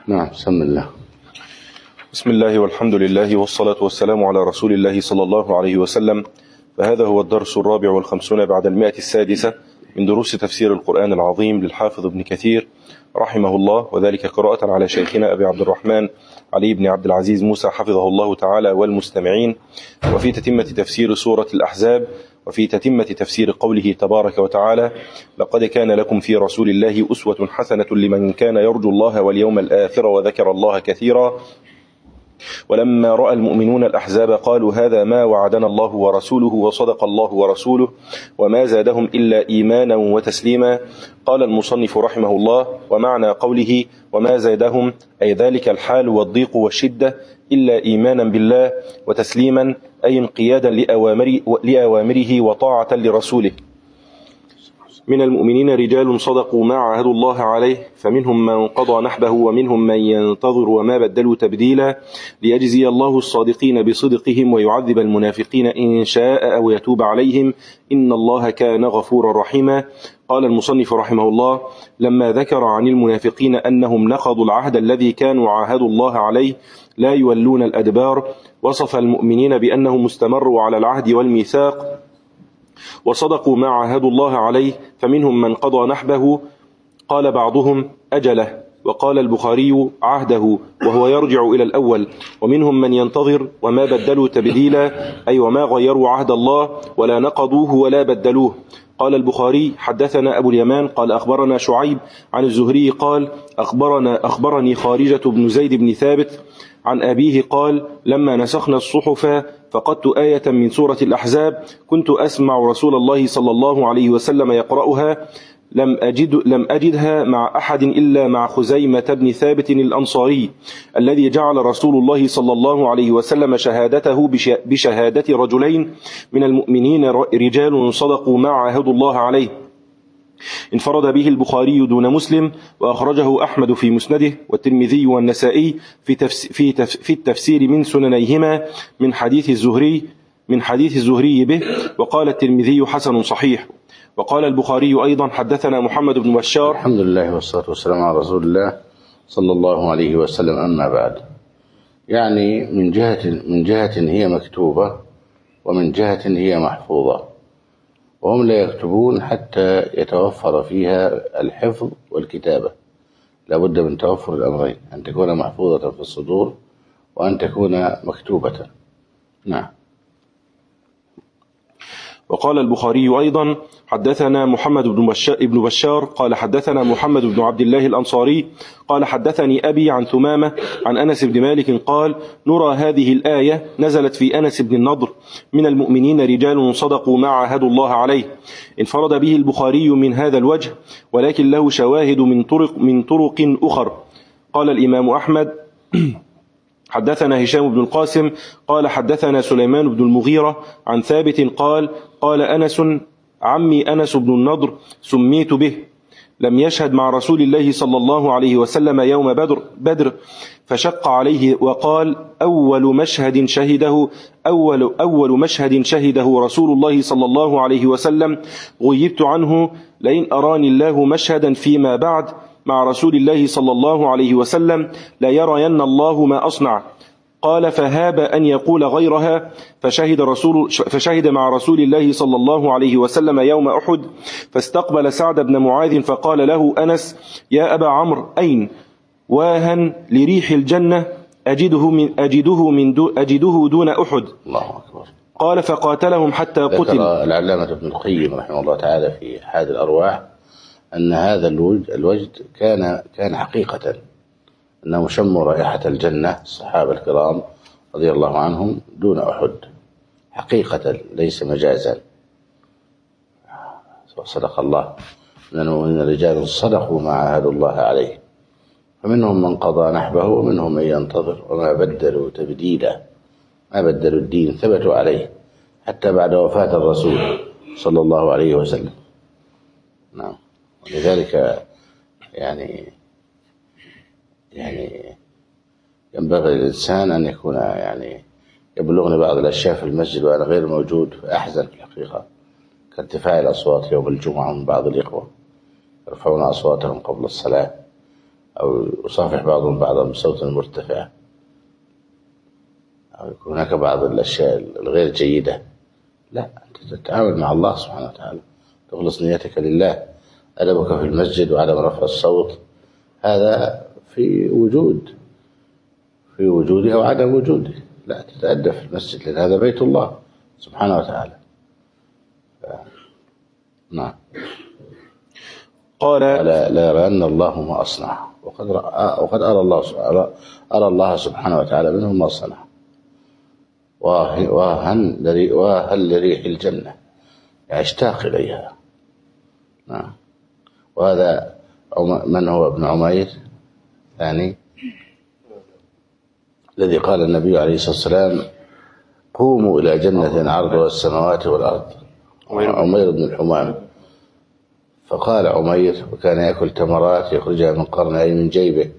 نعم، بسم الله. بسم الله والحمد لله والصلاة والسلام على رسول الله صلى الله عليه وسلم. فهذا هو الدرس 54 بعد 106 من دروس تفسير القرآن العظيم للحافظ ابن كثير رحمه الله، وذلك قراءة على شيخنا أبي عبد الرحمن علي بن عبد العزيز موسى حفظه الله تعالى والمستمعين، وفي تتمة تفسير سورة الأحزاب، وفي تتمة تفسير قوله تبارك وتعالى: لقد كان لكم في رسول الله أسوة حسنة لمن كان يرجو الله واليوم الآخر وذكر الله كثيرا. ولما رأى المؤمنون الأحزاب قالوا هذا ما وعدنا الله ورسوله وصدق الله ورسوله وما زادهم إلا إيمانا وتسليما. قال المصنف رحمه الله: ومعنى قوله وما زادهم أي ذلك الحال والضيق والشدة إلا إيمانا بالله وتسليما، أي انقيادا لأوامره وطاعة لرسوله. من المؤمنين رجال صدقوا ما عاهدوا الله عليه، فمنهم من قضى نحبه ومنهم من ينتظر وما بدلوا تبديلا، ليجزي الله الصادقين بصدقهم ويعذب المنافقين إن شاء أو يتوب عليهم، إن الله كان غفورا رحيما. قال المصنف رحمه الله: لما ذكر عن المنافقين أنهم نقضوا العهد الذي كانوا عاهدوا الله عليه لا يولون الأدبار، وصف المؤمنين بأنهم استمروا على العهد والميثاق وصدقوا ما عاهدوا الله عليه، فمنهم من قضى نحبه، قال بعضهم أجله، وقال البخاري عهده وهو يرجع إلى الأول، ومنهم من ينتظر وما بدلوا تبديلا، أي وما غيروا عهد الله ولا نقضوه ولا بدلوه. قال البخاري حدثنا أبو اليمان قال أخبرنا شعيب عن الزهري قال أخبرني خارجة بن زيد بن ثابت عن أبيه قال: لما نسخنا الصحف فقدت آية من سورة الأحزاب كنت أسمع رسول الله صلى الله عليه وسلم يقرأها، لم أجدها مع أحد إلا مع خزيمة بن ثابت الأنصاري، الذي جعل رسول الله صلى الله عليه وسلم شهادته بشهادة رجلين من المؤمنين رجال صدقوا ما عاهدوا الله عليه. انفرد به البخاري دون مسلم، وأخرجه أحمد في مسنده والترمذي والنسائي في التفسير من سننيهما من حديث الزهري به، وقال الترمذي حسن صحيح. وقال البخاري أيضا حدثنا محمد بن بشار. الحمد لله والصلاة والسلام على رسول الله صلى الله عليه وسلم. أما بعد، يعني من جهة هي مكتوبة ومن جهة هي محفوظة، وهم لا يكتبون حتى يتوفر فيها الحفظ والكتابة. لابد من توفر الأمرين، أن تكون محفوظة في الصدور وأن تكون مكتوبة. نعم. وقال البخاري أيضا حدثنا محمد بن بشار قال حدثنا محمد بن عبد الله الأنصاري قال حدثني أبي عن ثمامة عن أنس بن مالك قال: نرى هذه الآية نزلت في أنس بن النضر: من المؤمنين رجال صدقوا ما عاهدوا الله عليه. انفرد به البخاري من هذا الوجه، ولكن له شواهد من طرق أخر. قال الإمام أحمد حدثنا هشام بن القاسم قال حدثنا سليمان بن المغيرة عن ثابت قال أنس: عمي أنس بن النضر سميت به، لم يشهد مع رسول الله صلى الله عليه وسلم يوم بدر فشق عليه، وقال: أول مشهد شهده رسول الله صلى الله عليه وسلم غيبت عنه، لئن أراني الله مشهدا فيما بعد مع رسول الله صلى الله عليه وسلم لا يرين الله ما أصنع. قال: فهاب أن يقول غيرها، فشهد مع رسول الله صلى الله عليه وسلم يوم أحد، فاستقبل سعد بن معاذ فقال له أنس: يا أبا عمرو، أين واهن لريح الجنة أجده دون أحد؟ الله أكبر. قال: فقاتلهم حتى قتل. ذكر العلامة ابن القيم رحمه الله تعالى في حاد الأرواح أن هذا الوجد كان حقيقة، أنهم شموا رائحة الجنة الصحابة الكرام رضي الله عنهم دون أحد، حقيقة ليس مجازا. صدق الله: من المؤمنين رجال صدقوا ما عاهدوا الله عليه، فمنهم من قضى نحبه ومنهم من ينتظر وما بدلوا تبديلا، ما بدلوا الدين، ثبتوا عليه حتى بعد وفاة الرسول صلى الله عليه وسلم. نعم. ولذلك يعني ينبغي للإنسان أن يكون يبلغني بعض الأشياء في المسجد وأنا غير موجود، فأحزن في الحقيقة، كارتفاع الأصوات يوم الجمعة من بعض الإخوة يرفعون أصواتهم قبل الصلاة، أو يصافح بعضهم بعضا بصوت مرتفع، أو يكون هناك بعض الأشياء الغير جيدة. لا، أنت تتعامل مع الله سبحانه وتعالى، تخلص نيتك لله. أدبك في المسجد وعدم رفع الصوت هذا في وجوده أو عدم وجوده. لا، تتأدب في المسجد لأن هذا بيت الله سبحانه وتعالى. نعم. قال لا يرين الله ما أصنع، وقد أرى الله سبحانه وتعالى منهم ما صنع. وهل لريح الجنة، اشتاق إليها. نعم. وهذا من هو ابن عمير ثاني الذي قال النبي عليه الصلاة والسلام: قوموا إلى جنة عرضها السماوات والأرض، عمير بن الحمام. فقال عمير، وكان يأكل تمرات يخرجها من قرنه أي من جيبه.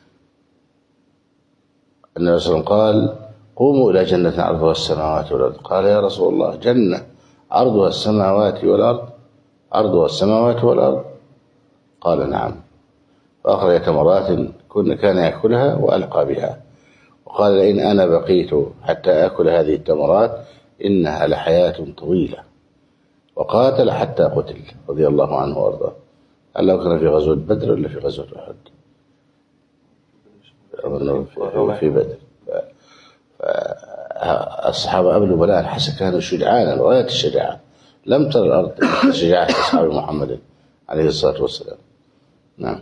النبي صلى الله عليه وسلم قال: قوموا إلى جنة عرضها السماوات والأرض. قال: يا رسول الله، جنة عرضها السماوات والأرض؟ عرضها السماوات والأرض؟ قال: نعم. فأخرج تمرات كان يأكلها وألقى بها، وقال: لئن أنا بقيت حتى أكل هذه التمرات إنها لحياة طويلة. وقاتل حتى قتل رضي الله عنه وارضاه. هل لو كان في غزوة بدر ولا في غزوة أحد؟ في بدر. فالصحابة قبل بلاء الحسن كانوا شجعانا غاية الشجاعة، لم تر الأرض شجاعة أصحاب محمد عليه الصلاة والسلام. نعم.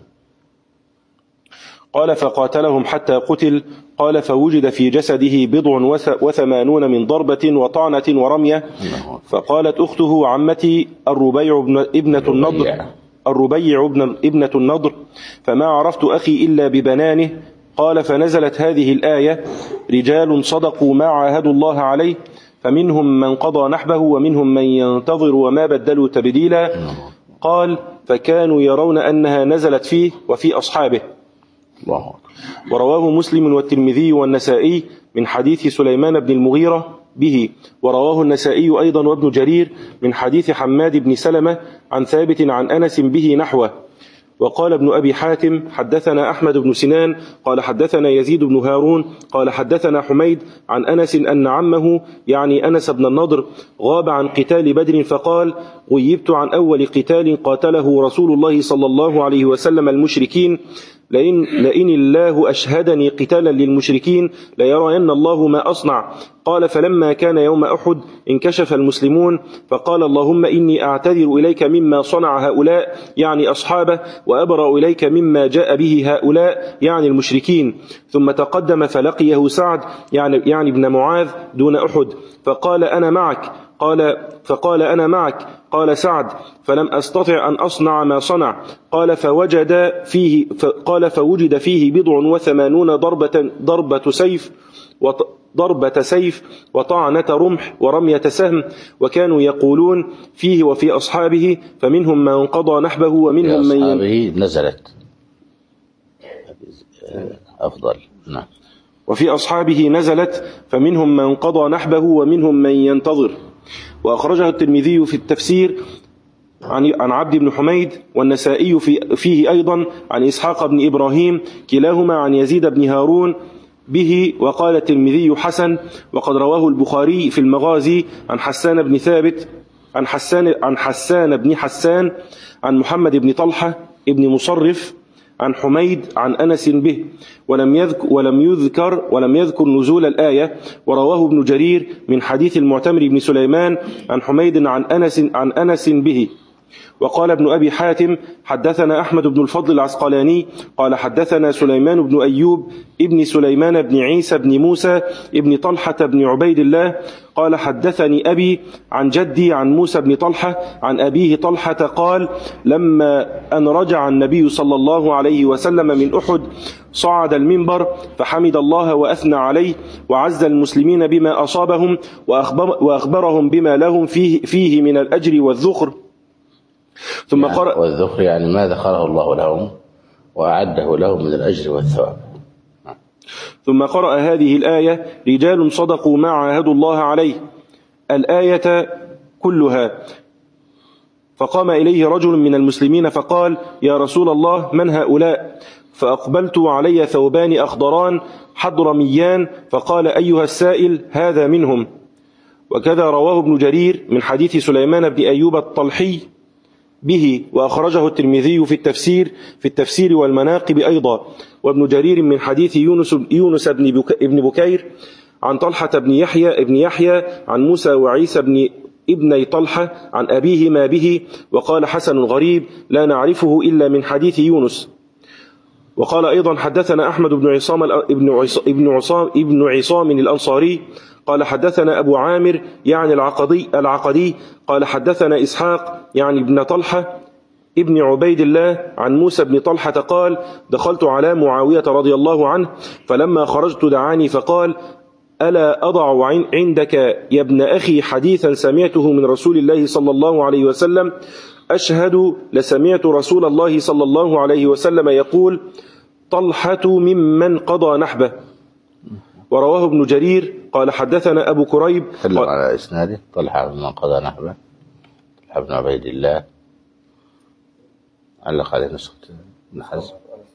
قال: فقاتلهم حتى قتل. قال: فوجد في جسده 87 من ضربة وطعنة ورمية. فقالت أخته عمتي الربيع ابنة النضر: فما عرفت أخي إلا ببنانه. قال: فنزلت هذه الآية: رجال صدقوا ما عاهدوا الله عليه فمنهم من قضى نحبه ومنهم من ينتظر وما بدلوا تبديلا. قال: فكانوا يرون أنها نزلت فيه وفي أصحابه. الله. ورواه مسلم والترمذي والنسائي من حديث سليمان بن المغيرة به. ورواه النسائي أيضا وابن جرير من حديث حماد بن سلمة عن ثابت عن أنس به نحوه. وقال ابن أبي حاتم: حدثنا أحمد بن سنان قال حدثنا يزيد بن هارون قال حدثنا حميد عن أنس أن عمه يعني أنس بن النضر غاب عن قتال بدر فقال: غيبت عن أول قتال قاتله رسول الله صلى الله عليه وسلم المشركين، لئن الله أشهدني قتالا للمشركين ليرين الله ما أصنع. قال: فلما كان يوم أحد انكشف المسلمون فقال: اللهم إني أعتذر إليك مما صنع هؤلاء يعني أصحابه، وأبرأ إليك مما جاء به هؤلاء يعني المشركين. ثم تقدم فلقيه سعد يعني ابن معاذ دون أحد فقال: أنا معك. فقال: أنا معك. قال سعد: فلم أستطع أن أصنع ما صنع. قال: فوجد فيه 87 ضربة سيف وطعنة رمح ورمية سهم، وكانوا يقولون فيه وفي أصحابه فمنهم من قضى نحبه ومنهم من أصحابه نزلت أفضل. نعم. وفي أصحابه نزلت فمنهم من قضى نحبه ومنهم من ينتظر. وأخرجه الترمذي في التفسير عن عبد بن حميد، والنسائي فيه أيضا عن إسحاق بن إبراهيم كلاهما عن يزيد بن هارون به. وقال الترمذي حسن. وقد رواه البخاري في المغازي عن حسان بن ثابت عن حسان بن حسان عن محمد بن طلحة ابن مصرف عن حميد عن أنس به، ولم يذكر نزول الآية. ورواه ابن جرير من حديث المعتمر بن سليمان عن حميد عن أنس به. وقال ابن أبي حاتم: حدثنا أحمد بن الفضل العسقلاني قال حدثنا سليمان بن أيوب ابن سليمان بن عيسى بن موسى ابن طلحة بن عبيد الله قال: حدثني أبي عن جدي عن موسى بن طلحة عن أبيه طلحة قال: لما أن رجع النبي صلى الله عليه وسلم من أحد صعد المنبر فحمد الله وأثنى عليه وعز المسلمين بما أصابهم وأخبرهم بما لهم فيه من الأجر والذخر. ثم قرأ والذخر يعني ما ذخره الله لهم وأعده لهم من الأجر والثواب. ثم قرأ هذه الآية: رجال صدقوا ما عاهدوا الله عليه، الآية كلها. فقام إليه رجل من المسلمين فقال: يا رسول الله، من هؤلاء؟ فأقبلت وعلي ثوبان أخضران حضرميان، فقال: أيها السائل، هذا منهم. وكذا رواه ابن جرير من حديث سليمان بن أيوب الطلحي به، وأخرجه الترمذي في التفسير والمناقب أيضا، وابن جرير من حديث يونس بن بكير عن طلحة بن يحيى عن موسى وعيسى بن ابني طلحة عن أبيهما به، وقال: حسن غريب لا نعرفه إلا من حديث يونس. وقال أيضا: حدثنا أحمد بن عصام الأنصاري قال: حدثنا أبو عامر يعني العقدي قال: حدثنا إسحاق يعني ابن طلحة ابن عبيد الله عن موسى بن طلحة قال: دخلت على معاوية رضي الله عنه، فلما خرجت دعاني فقال: ألا أضع عندك يا ابن أخي حديثا سمعته من رسول الله صلى الله عليه وسلم؟ أشهد لسمعت رسول الله صلى الله عليه وسلم يقول: طلحة ممن قضى نحبه. ورواه ابن جرير قال: حدثنا أبو كريب. تكلم على إسناده: طلحة ممن قضى نحبه، طلحة بن عبيد الله. علق عليه نسخة ابن حزم.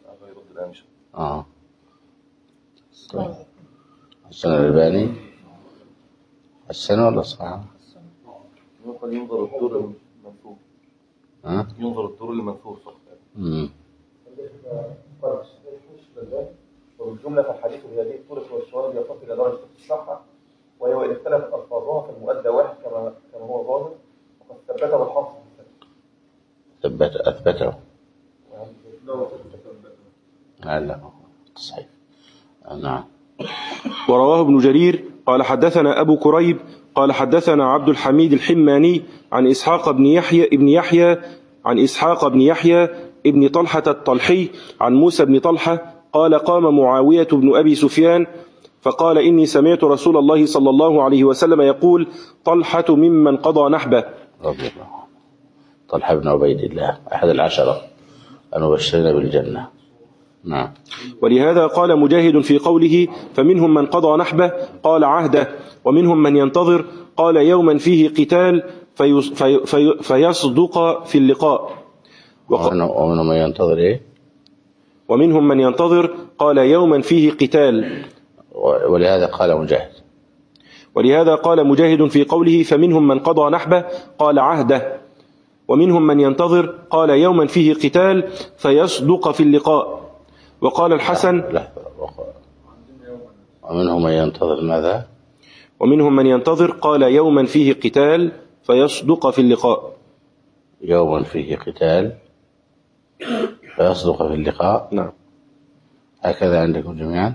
حسن الألباني حسن ولا صحيح؟ ينظر الدور المنثور. ينظر الدور المنثور فقط. والجملة في الحديث بهذه الطرق والشواهد يصل إلى درجة الصحة، وهي وإن اختلفت ألفاظها فالمؤدى واحد كما هو ظاهر، وقد ثبته الحافظ. أثبته. لا صحيح. نعم. ورواه ابن جرير قال: حدثنا أبو كريب قال: حدثنا عبد الحميد الحماني عن إسحاق بن يحيى ابن طلحة الطلحي عن موسى بن طلحة قال: قام معاوية بن أبي سفيان فقال: إني سمعت رسول الله صلى الله عليه وسلم يقول: طلحة ممن قضى نحبه. رضي الله عنه. طلحة بن عبيد الله أحد العشرة المبشرين بالجنة. نعم. ولهذا قال مجاهد في قوله: فمنهم من قضى نحبه قال: عهده، ومنهم من ينتظر قال: يوما فيه قتال فيصدق في اللقاء. ومنهم من ينتظر إيه؟ ومنهم من ينتظر قال: يوما فيه قتال. ولهذا قال مجاهد في قوله: فمنهم من قضى نحبه قال: عهده، ومنهم من ينتظر قال: يوما فيه قتال فيصدق في اللقاء. وقال الحسن: ومنهم من ينتظر ماذا؟ ومنهم من ينتظر قال: يوما فيه قتال فيصدق في اللقاء. يوما فيه قتال فيصدق في اللقاء. نعم. هكذا عندكم جميعا؟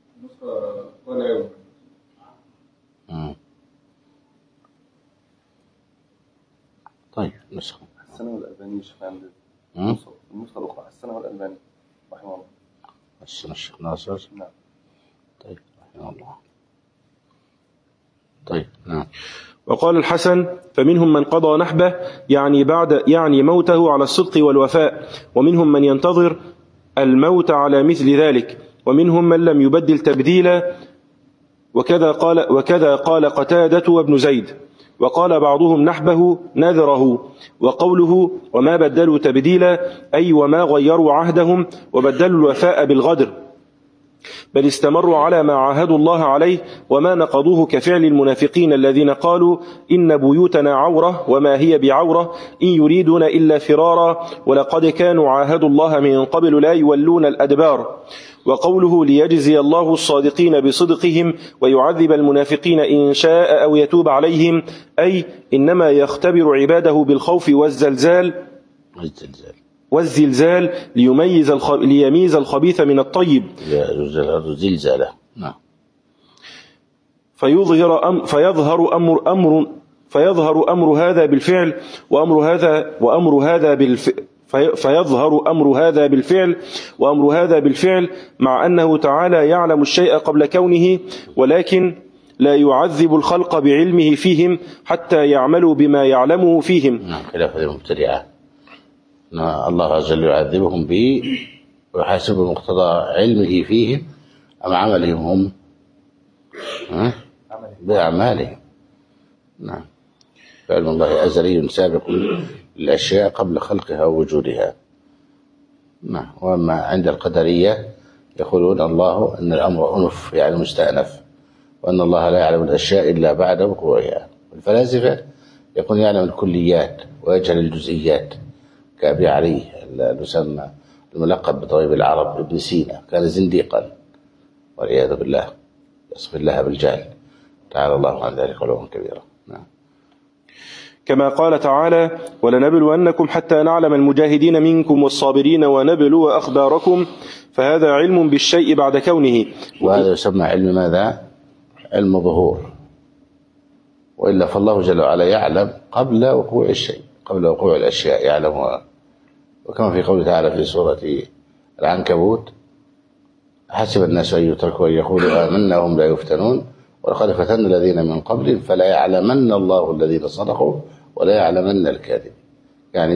طيب نسخة السنة والألباني الشيخ عندي. النسخة الأخرى السنة والألباني رحمه الله. الشيخ ناصر. نعم. طيب رحمه الله. طيب نعم. وقال الحسن: فمنهم من قضى نحبه يعني موته على الصدق والوفاء، ومنهم من ينتظر الموت على مثل ذلك، ومنهم من لم يبدل تبديلا. وكذا قال قتادة وابن زيد. وقال بعضهم: نحبه نذره. وقوله: وما بدلوا تبديلا أي وما غيروا عهدهم وبدلوا الوفاء بالغدر، بل استمروا على ما عاهدوا الله عليه وما نقضوه، كفعل المنافقين الذين قالوا: إن بيوتنا عورة وما هي بعورة إن يريدون إلا فرارا ولقد كانوا عاهدوا الله من قبل لا يولون الأدبار. وقوله: ليجزي الله الصادقين بصدقهم ويعذب المنافقين إن شاء أو يتوب عليهم، أي إنما يختبر عباده بالخوف والزلزال ليميز الخبيث من الطيب. زلزالة. نعم. فيظهر أمر هذا بالفعل وأمر هذا بالفعل مع أنه تعالى يعلم الشيء قبل كونه، ولكن لا يعذب الخلق بعلمه فيهم حتى يعملوا بما يعلمه فيهم. نعم. خلاف المبتدعة، الله عز وجل يعذبهم به ويحاسب مقتضى علمه فيهم أم عملهم هم بأعمالهم. نعم. فعلم الله أزلي سابق للأشياء قبل خلقها ووجودها. نعم. وأما عند القدرية يقولون الله أن الأمر أنف يعني مستأنف، وأن الله لا يعلم الأشياء إلا بعد وقوعها. الفلاسفة يقول يعلم الكليات ويجهل الجزئيات، كأبي علي المسمى الملقب بطبيب العرب ابن سينا، كان زنديقا والعياذ بالله، يصف الله بالجهل، تعالى الله عن ذلك علوا كبيرا. نعم. كما قال تعالى: ولنبلونكم حتى نعلم المجاهدين منكم والصابرين ونبلو أخباركم، فهذا علم بالشيء بعد كونه. وهذا يسمى علم ماذا؟ علم ظهور. وإلا فالله جل وعلا يعلم قبل وقوع الشيء، قبل وقوع الأشياء يعلمها. وكما في قوله تعالى في سورة العنكبوت: حسب الناس أن يتركوا أن يقولوا آمنا وهم لا يفتنون ولقد فتنا الذين من قبلهم فلا يعلمن الله الذين صدقوا ولا يعلمن الكاذبين. يعني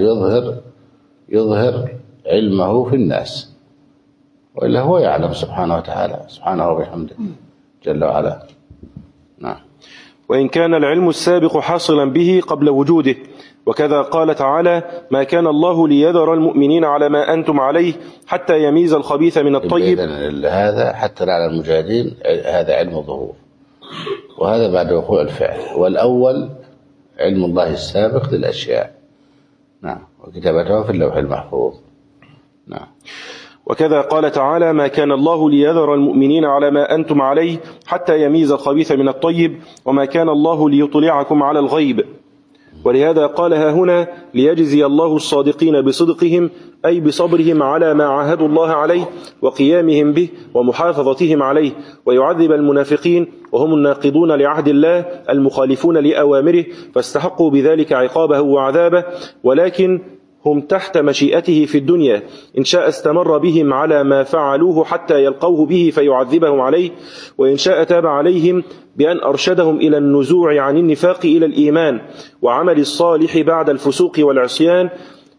يظهر علمه في الناس، وإلا هو يعلم سبحانه وتعالى، سبحانه وبحمده جل وعلا. نعم. وإن كان العلم السابق حاصلا به قبل وجوده، وكذا قال تعالى: ما كان الله ليذر المؤمنين على ما أنتم عليه حتى يميز الخبيث من الطيب. هذا حتى على المجاهدين هذا علم ظهور، وهذا بعد وقوع الفعل. والأول علم الله السابق للأشياء، نعم، وكتابتها في اللوح المحفوظ. نعم. وكذا قال تعالى: ما كان الله ليذر المؤمنين على ما أنتم عليه حتى يميز الخبيث من الطيب، وما كان الله ليطلعكم على الغيب. ولهذا قالها هنا: ليجزي الله الصادقين بصدقهم، أي بصبرهم على ما عاهدوا الله عليه وقيامهم به ومحافظتهم عليه، ويعذب المنافقين وهم الناقضون لعهد الله المخالفون لأوامره، فاستحقوا بذلك عقابه وعذابه، ولكن هم تحت مشيئته في الدنيا، إن شاء استمر بهم على ما فعلوه حتى يلقوه به فيعذبهم عليه، وإن شاء تاب عليهم بأن أرشدهم إلى النزوع عن النفاق إلى الإيمان وعمل الصالح بعد الفسوق والعصيان.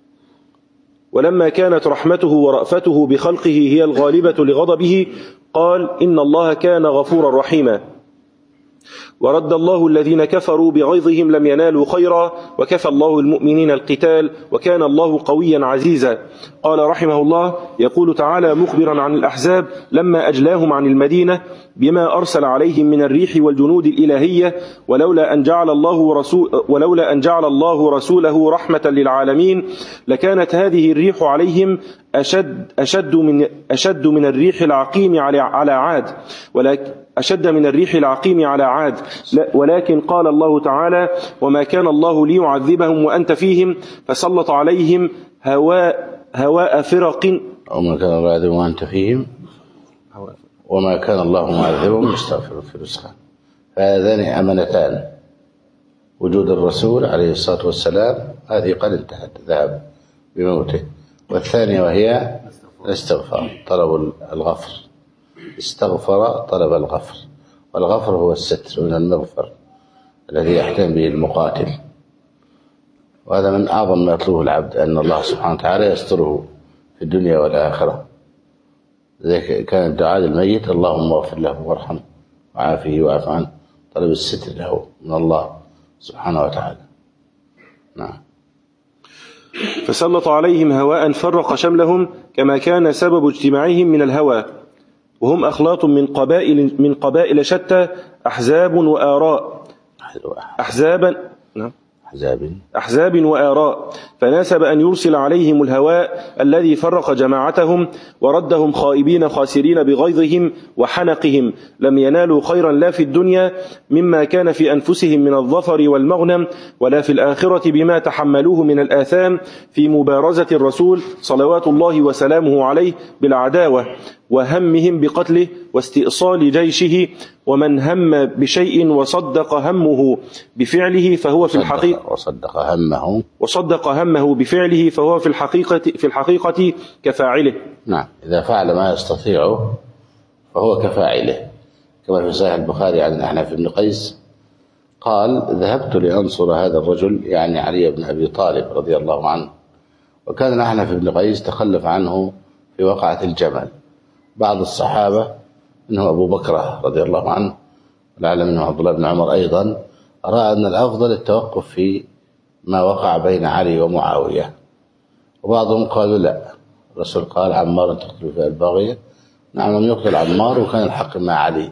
ولما كانت رحمته ورأفته بخلقه هي الغالبة لغضبه، قال: إن الله كان غفورا رحيما. ورد الله الذين كفروا بغيظهم لم ينالوا خيرا، وكفى الله المؤمنين القتال، وكان الله قويا عزيزا. قال رحمه الله: يقول تعالى مخبرا عن الأحزاب لما أجلاهم عن المدينة بما أرسل عليهم من الريح والجنود الإلهية: ولولا أن جعل الله رسوله رحمة للعالمين لكانت هذه الريح عليهم أشد من الريح العقيم على عاد، ولكن قال الله تعالى: وما كان الله ليعذبهم وأنت فيهم، فسلط عليهم هواء فرق. وما كان الله يعذبهم وأنت فيهم، وما كان الله معذبهم يستغفر في نسخة. فهذان أمانتان: وجود الرسول عليه الصلاة والسلام، هذه قد انتهت، ذهب بموته. والثانية وهي الاستغفار، طلب الغفر. استغفر طلب الغفر، والغفر هو الستر من المغفر الذي يحتم به المقاتل. وهذا من أعظم ما يطلبه العبد، أن الله سبحانه وتعالى يستره في الدنيا والآخرة. ذلك كان الدعاء للميت: اللهم اغفر له وارحمه وعافه واعف عنه، طلب الستر له من الله سبحانه وتعالى. نعم. فسلط عليهم هواء فرق شملهم، كما كان سبب اجتماعهم من الهوى، وهم أخلاط من قبائل شتى، أحزاب وآراء، أحزاب وآراء، فناسب أن يرسل عليهم الهواء الذي فرق جماعتهم وردهم خائبين خاسرين بغيظهم وحنقهم، لم ينالوا خيرا لا في الدنيا مما كان في أنفسهم من الظفر والمغنم، ولا في الآخرة بما تحملوه من الآثام في مبارزة الرسول صلوات الله وسلامه عليه بالعداوة وهمهم بقتله واستئصال جيشه. ومن هم بشيء وصدق همه بفعله فهو في الحقيقة وصدق همه بفعله فهو في الحقيقة كفاعله. نعم. إذا فعل ما يستطيعه فهو كفاعله، كما في صحيح البخاري عن الأحنف بن قيس قال: ذهبت لأنصر هذا الرجل، يعني علي بن أبي طالب رضي الله عنه. وكان الأحنف بن قيس تخلف عنه في وقعة الجمل. بعض الصحابة منه أبو بكر رضي الله عنه، ولعل منه عبد الله بن عمر أيضا، رأى أن الأفضل التوقف في ما وقع بين علي ومعاوية، وبعضهم قالوا لا، الرسول قال عمار تقتل في الباغية. نعم لم يقتل عمار وكان الحق مع علي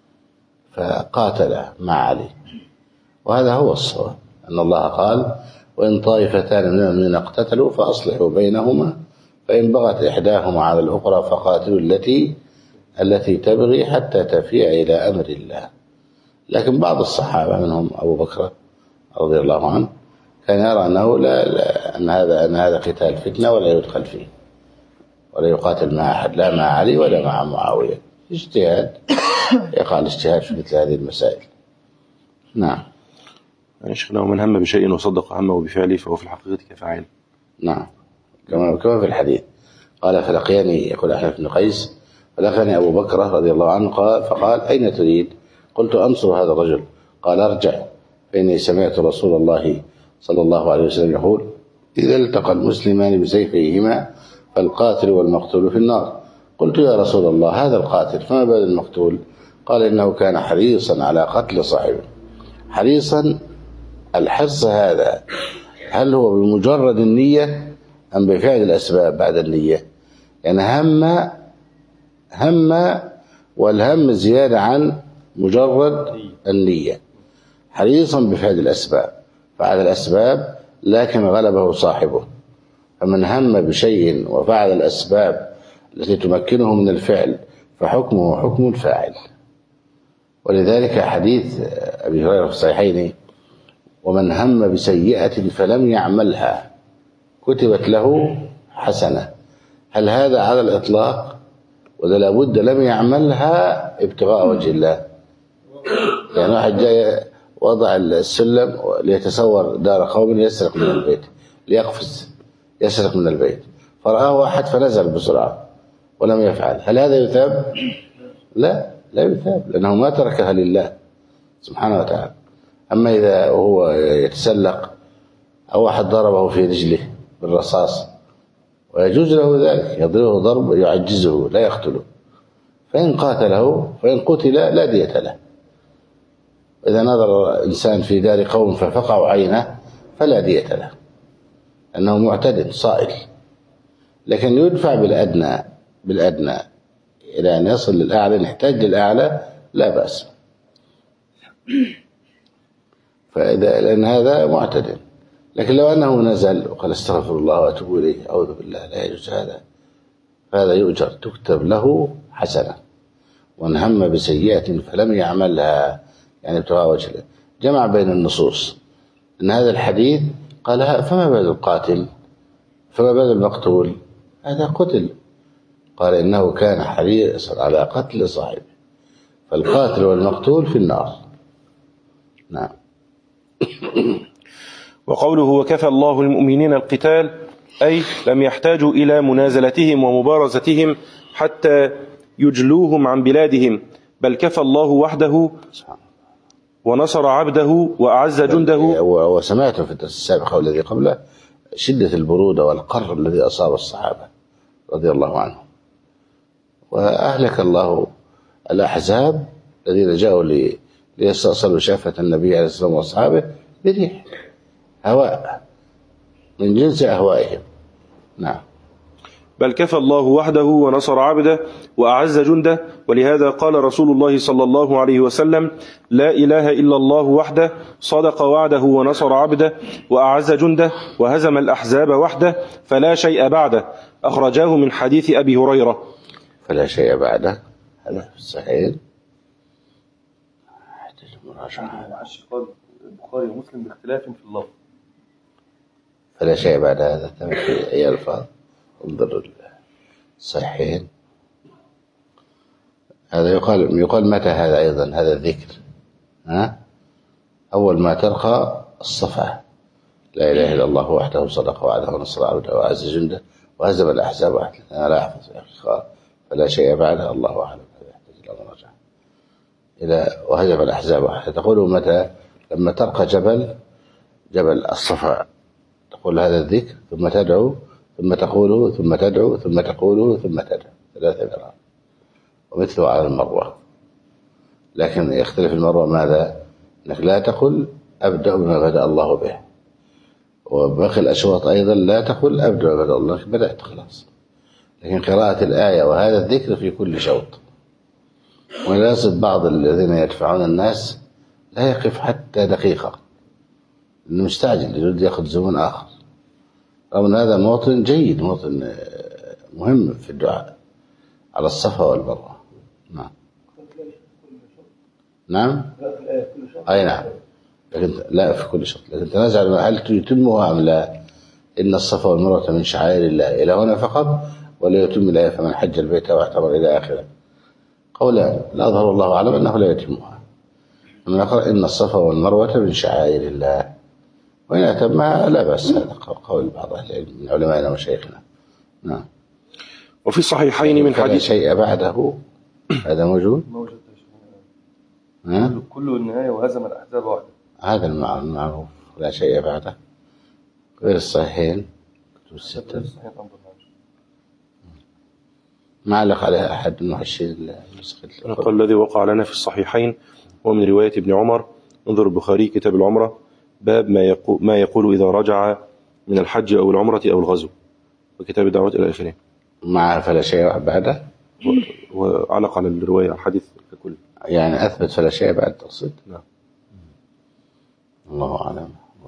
فقاتل مع علي، وهذا هو الصواب، أن الله قال وإن طائفتان من المؤمنين اقتتلوا فأصلحوا بينهما فإن بغت إحداهما على الأخرى فقاتلوا التي تبغي حتى تفيء إلى أمر الله. لكن بعض الصحابة منهم أبو بكر رضي الله عنه كان يرى أنه أن هذا قتال فتنة ولا يدخل فيه ولا يقاتل مع أحد، لا مع علي ولا مع معاوية. اجتهاد، يقع الاجتهاد في مثل هذه المسائل. نعم. شيخنا ومن هم بشيء وصدق همه بفعله فهو في الحقيقة كفاعل. نعم كما في الحديث قال فلقيني، يقول أحمد بن قيس، فلقيني أبو بكر رضي الله عنه فقال أين تريد؟ قلت أنصر هذا الرجل. قال ارجع فإني سمعت رسول الله صلى الله عليه وسلم يقول إذا التقى المسلمان بسيفيهما فالقاتل والمقتول في النار. قلت يا رسول الله هذا القاتل فما بال المقتول؟ قال إنه كان حريصا على قتل صاحبه. حريصا، الحرص هذا هل هو بمجرد النية أم بفعل الأسباب بعد النية؟ يعني هم والهم زيادة عن مجرد النية. حريصا بفعل الأسباب، فعل الأسباب لكن غلبه صاحبه. فمن هم بشيء وفعل الأسباب التي تمكنه من الفعل فحكمه حكم الفاعل. ولذلك حديث أبي هريرة في الصحيحين ومن هم بسيئة فلم يعملها كتبت له حسنة. هل هذا على الإطلاق؟ وده لابد لم يعملها ابتغاء وجه الله. يعني واحد جاي وضع السلم ليتسور دار قوم يسرق من البيت، ليقفز يسرق من البيت، فرآه واحد فنزل بسرعة ولم يفعل، هل هذا يثاب؟ لا يثاب، لأنه ما تركها لله سبحانه وتعالى. أما إذا هو يتسلق أو واحد ضربه في رجله بالرصاص ويجوز له ذلك، يضربه ضرب يعجزه لا يقتله، فإن قاتله فإن قتل لا دية له. إذا نظر إنسان في دار قوم ففقعوا عينه فلا دية له، أنه معتد صائل. لكن يدفع بالأدنى إلى أن يصل للأعلى، نحتاج للأعلى لا بأس. لأن هذا معتد. لكن لو أنه نزل وقال استغفر الله وأتوب إليه أعوذ بالله لا يجوز هذا يؤجر، تكتب له حسنة. وإن هم بسيئة فلم يعملها يعني ابتغاء وجه الله. جمع بين النصوص أن هذا الحديث قال فما بال القاتل فما بال المقتول؟ هذا قتل. قال إنه كان حريصا على قتل صاحبه فالقاتل والمقتول في النار. نعم. وقوله وكفى الله المؤمنين القتال أي لم يحتاجوا إلى منازلتهم ومبارزتهم حتى يجلوهم عن بلادهم، بل كفى الله وحده ونصر عبده وأعز جنده. وسمعت في الدرس السابق والذي قبله شدة البرودة والقر الذي أصاب الصحابة رضي الله عنهم، وأهلك الله الأحزاب الذين جاءوا ليستأصلوا شافة النبي عليه الصلاة والسلام وأصحابه بريح هواء من جنس أهوائهم. نعم. بل كفى الله وحده ونصر عبده وأعز جنده، ولهذا قال رسول الله صلى الله عليه وسلم لا إله إلا الله وحده صدق وعده ونصر عبده وأعز جنده وهزم الأحزاب وحده فلا شيء بعده. أخرجاه من حديث أبي هريرة. فلا شيء بعده هذا في الصحيح. حديث مراجعة البخاري ومسلم باختلاف في اللفظ. فلا شيء بعد هذا في أي ألفاظ انظر الصحيحين. هذا يقال متى هذا أيضا هذا الذكر أول ما ترقى الصفا لا إله إلا الله وحده صدق وعده ونصر عبده وأعز جنده وهزم الأحزاب وحده. أنا لا أحفظ فلا شيء بعده الله أعلم. إلى وهزم الأحزاب وحده تقول متى؟ لما ترقى جبل الصفا تقول هذا الذكر ثم تدعو ثم تقوله ثم تدعو ثم تقوله ثم تدعو 3 مرات، ومثله على المروة. لكن يختلف المروة ماذا؟ أنك لا تقل أبدأ بما بدأ الله به، وباقي الأشواط أيضا لا تقل أبدأ بما بدأ الله، بدأت خلاص. لكن قراءة الآية وهذا الذكر في كل شوط. وللأسف بعض الذين يدفعون الناس لا يقف حتى دقيقة، لأنه مستعجل يريد يأخذ زمن آخر، رغم أن هذا موطن جيد، موطن مهم في الدعاء على الصفا والمروة. نعم. نعم. أي نعم. لكن لا في كل شوط، لكن تنازع هل يتمها أم لا؟ إن الصفا والمروة من شعائر الله إلى هنا فقط، ولا يتم الآية فمن حج البيت واعتمر إلى آخره. قولان، لا أظهر الله أعلم أنه لا يتمها، من يقرأ إن الصفا والمروة من شعائر الله، وإن أتمها لا بأس، هذا قول بعض أهل العلم من علمائنا وشيخنا. نعم. وفي الصحيحين من حديث شيء بعده، هذا موجود كله النهاية وهزم الأحزاب وحده، هذا المعروف، لا شيء بعده غير الصحيحين كتب الستة. ما علق عليها أحد من محشين قال الذي وقع لنا في الصحيحين ومن رواية ابن عمر، انظر البخاري كتاب العمرة باب ما يقول إذا رجع من الحج أو العمرة أو الغزو، وكتاب الدعوات إلى آخره. مع فلا شيء بعده، وعلق على الرواية الحديث ككل، يعني أثبت فلا شيء بعد تقصد. نعم. الله أعلم.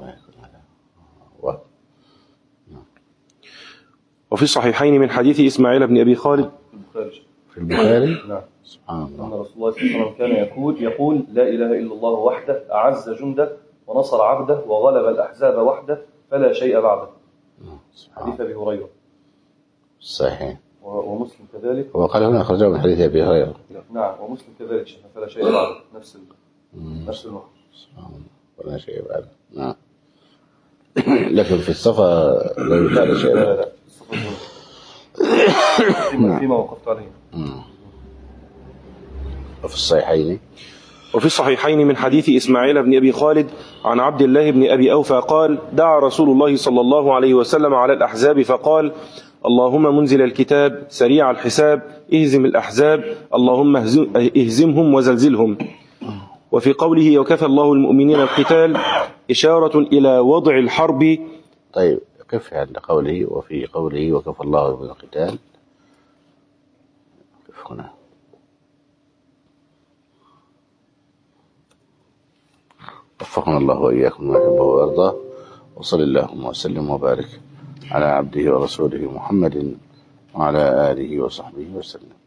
وفي الصحيحين من حديث إسماعيل بن أبي خالد في البخاري. نعم. سبحان الله. أن رسول الله صلى الله عليه وسلم كان يقول لا إله إلا الله وحده أعز جنده ونصر عبده وغلب الأحزاب وحده فلا شيء بعده. حديث أبي هريرة صحيح. ومسلم كذلك. وقال هنا أخرجه من حديث أبي هريرة. نعم. ومسلم كذلك فلا شيء بعده، نفس المعنى. سبحان الله. ولا شيء بعده. نعم. لكن في الصفا لا يقال شيء. لا فيما وقفت عليه. وفي الصحيحين من حديث إسماعيل بن أبي خالد عن عبد الله بن أبي أوفى قال دعا رسول الله صلى الله عليه وسلم على الأحزاب فقال اللهم منزل الكتاب سريع الحساب اهزم الأحزاب اللهم اهزمهم وزلزلهم. وفي قوله وكفى الله المؤمنين القتال إشارة إلى وضع الحرب. طيب قف عند قوله وفي قوله وكفى الله المؤمنين القتال، قف هنا. وفقنا الله وإياكم ما يحبه ويرضى، وصلى اللهم وسلم وبارك على عبده ورسوله محمد وعلى آله وصحبه وسلم.